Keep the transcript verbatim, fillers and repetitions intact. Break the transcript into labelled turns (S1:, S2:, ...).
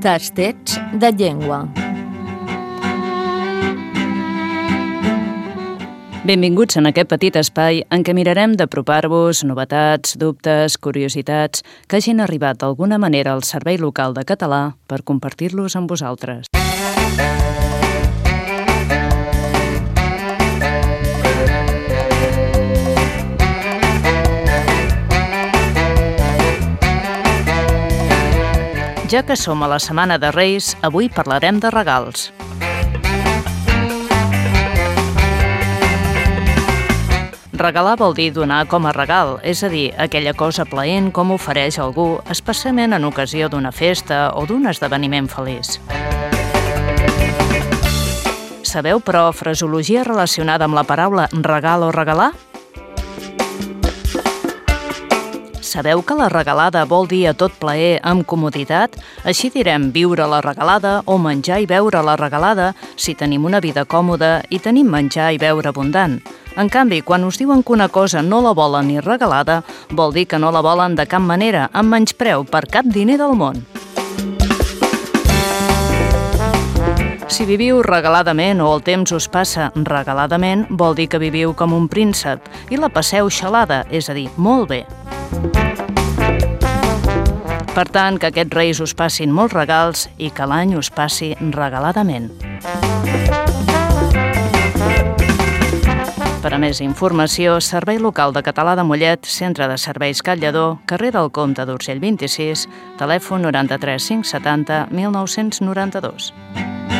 S1: Tastets de llengua.
S2: Benvinguts en aquest petit espai en què mirarem d'apropar-vos novetats, dubtes, curiositats que hagin arribat d'alguna manera al Servei Local de Català per compartir-los amb vosaltres. Ja que som a la Setmana de Reis, avui parlarem de regals. Regalar vol dir donar com a regal, és a dir, aquella cosa plaent com ofereix algú, especialment en ocasió d'una festa o d'un esdeveniment feliç. Sabeu, però, fraseologia relacionada amb la paraula regal o regalar? Sabeu que la regalada vol dir a tot plaer amb comoditat? Així direm viure la regalada o menjar i beure la regalada si tenim una vida còmoda i tenim menjar i beure abundant. En canvi, quan us diuen que una cosa no la volen ni regalada, vol dir que no la volen de cap manera, amb menyspreu per cap diner del món. Si viviu regaladament o el temps us passa regaladament, vol dir que viviu com un príncep i la passeu xalada, és a dir, molt bé. Per tant, que aquests reis us passin molts regals i que l'any us passi regaladament. Per a més informació, Servei Local de Català de Mollet, Centre de Serveis Call Lledó, carrer del Comte d'Urgell vint-i-sis, telèfon noranta-tres cinc setanta mil nou-cents noranta-dos.